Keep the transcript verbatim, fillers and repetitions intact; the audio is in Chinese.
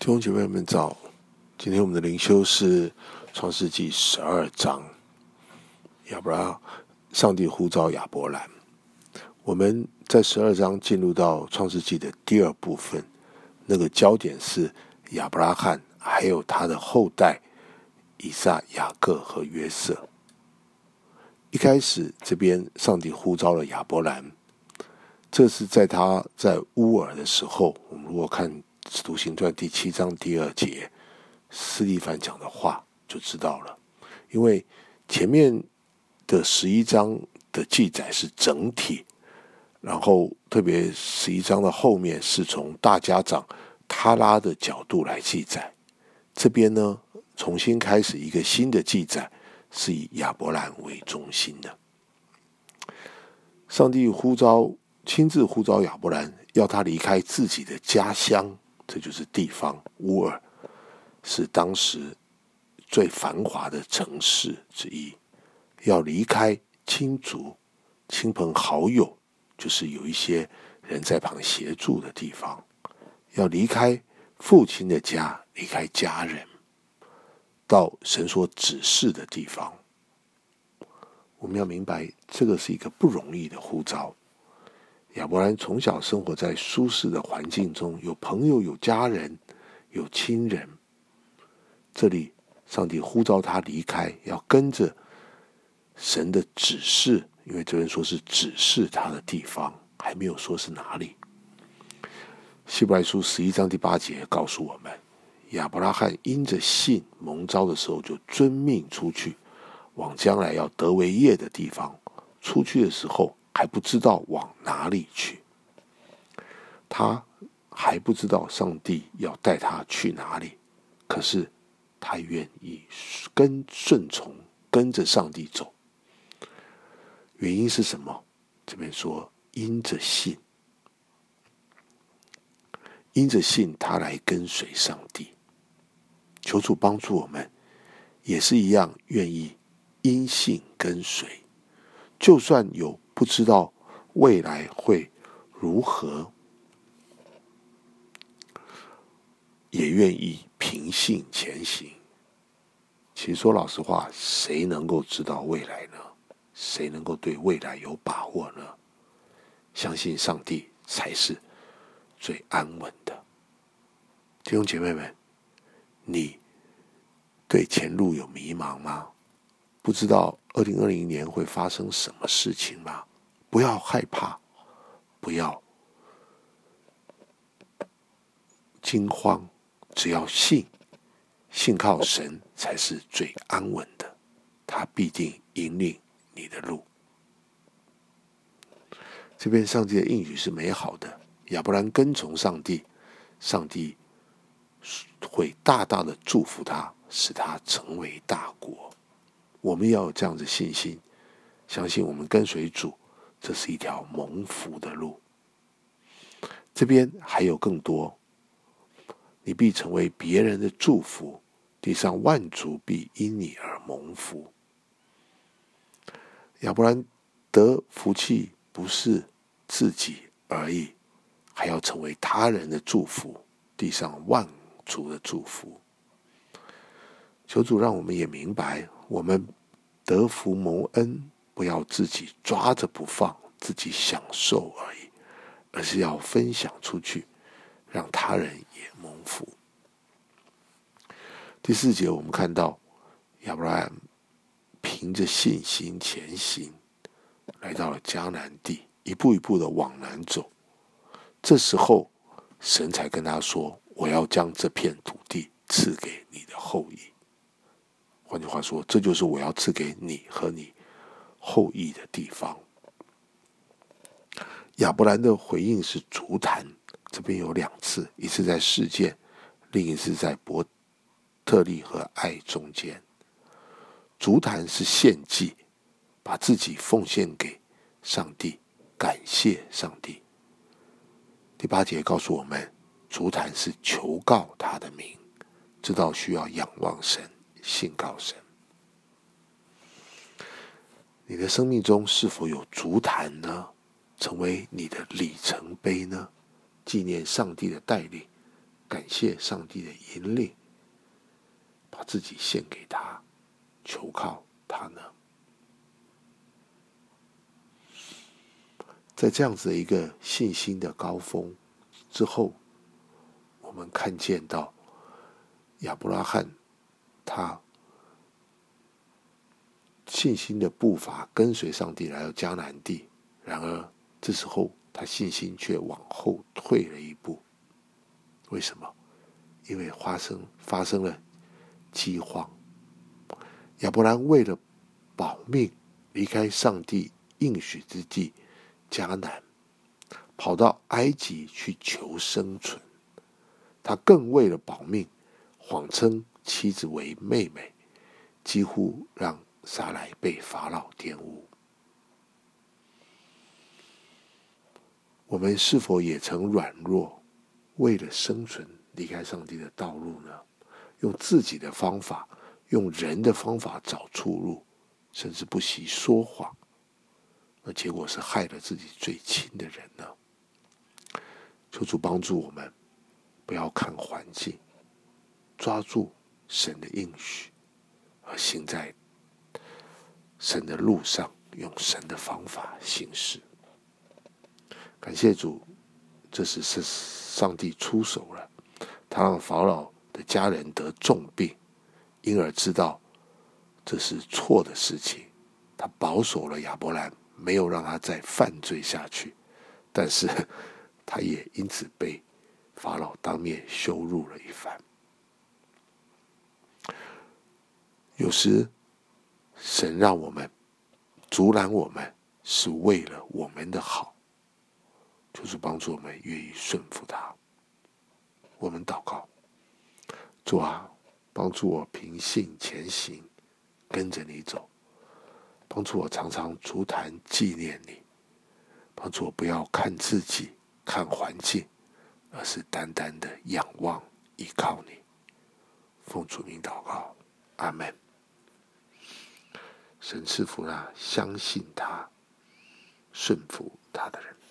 弟兄姐妹们早，今天我们的灵修是创世纪十二章，亚伯拉上帝呼召亚伯兰。我们在十二章进入到创世纪的第二部分，那个焦点是亚伯拉罕还有他的后代以撒、雅各和约瑟。一开始这边上帝呼召了亚伯兰，这是在他在乌尔的时候，我们如果看使徒行传第七章第二节，司提反讲的话就知道了。因为前面的十一章的记载是整体，然后特别十一章的后面是从大家长他拉的角度来记载。这边呢，重新开始一个新的记载，是以亚伯兰为中心的。上帝呼召，亲自呼召亚伯兰，要他离开自己的家乡。这就是地方，乌尔是当时最繁华的城市之一，要离开亲族、亲朋好友，就是有一些人在旁协助的地方，要离开父亲的家，离开家人，到神所指示的地方。我们要明白，这个是一个不容易的呼召。亚伯兰从小生活在舒适的环境中，有朋友，有家人，有亲人。这里上帝呼召他离开，要跟着神的指示，因为这边说是指示他的地方，还没有说是哪里。希伯来书十一章第八节告诉我们，亚伯拉罕因着信蒙召的时候，就遵命出去，往将来要得为业的地方。出去的时候还不知道往哪里去，他还不知道上帝要带他去哪里，可是他愿意跟顺从，跟着上帝走。原因是什么？这边说因着信，因着信他来跟随上帝。求主帮助我们，也是一样愿意因信跟随，就算有不知道未来会如何，也愿意凭信前行。其实说老实话，谁能够知道未来呢？谁能够对未来有把握呢？相信上帝才是最安稳的。弟兄姐妹们，你对前路有迷茫吗？不知道二零二零年会发生什么事情吗？不要害怕，不要惊慌，只要信，信靠神才是最安稳的，他必定引领你的路。这边上帝的应许是美好的，亚伯兰跟从上帝，上帝会大大的祝福他，使他成为大国。我们要有这样的信心，相信我们跟随主，这是一条蒙福的路。这边还有更多，你必成为别人的祝福，地上万族必因你而蒙福。亚伯兰得福气不是自己而已，还要成为他人的祝福，地上万族的祝福。求主让我们也明白，我们得福蒙恩，不要自己抓着不放，自己享受而已，而是要分享出去，让他人也蒙福。第四节我们看到亚伯拉罕凭着信心前行，来到了迦南地，一步一步的往南走。这时候神才跟他说，我要将这片土地赐给你的后裔。换句话说，这就是我要赐给你和你后裔的地方。亚伯兰的回应是足坛，这边有两次，一次在事件，另一次在伯特利和爱中间。足坛是献祭，把自己奉献给上帝，感谢上帝。第八节告诉我们，足坛是求告他的名，知道需要仰望神，信靠神。你的生命中是否有足坛呢？成为你的里程碑呢？纪念上帝的带领， 感谢上帝的引领，把自己献给他，求靠他呢？在这样子的一个信心的高峰之后，我们看见到亚伯拉罕他信心的步伐跟随上帝来到迦南地，然而这时候他信心却往后退了一步。为什么？因为发生发生了饥荒。亚伯兰为了保命，离开上帝应许之地迦南，跑到埃及去求生存。他更为了保命，谎称妻子为妹妹，几乎让撒莱被法老玷污。我们是否也曾软弱，为了生存离开上帝的道路呢？用自己的方法，用人的方法找出路，甚至不惜说谎，那结果是害了自己最亲的人呢？求主帮助我们，不要看环境，抓住神的应许，而行在神的路上，用神的方法行事。感谢主，这时是上帝出手了，他让法老的家人得重病，因而知道这是错的事情，他保守了亚伯兰，没有让他再犯罪下去，但是他也因此被法老当面羞辱了一番。有时神让我们阻拦我们，是为了我们的好，就是帮助我们愿意顺服他。我们祷告，主啊，帮助我凭信前行，跟着你走，帮助我常常足坛纪念你，帮助我不要看自己看环境，而是单单的仰望依靠你。奉主名祷告，阿们。神赐福那相信他顺服他的人。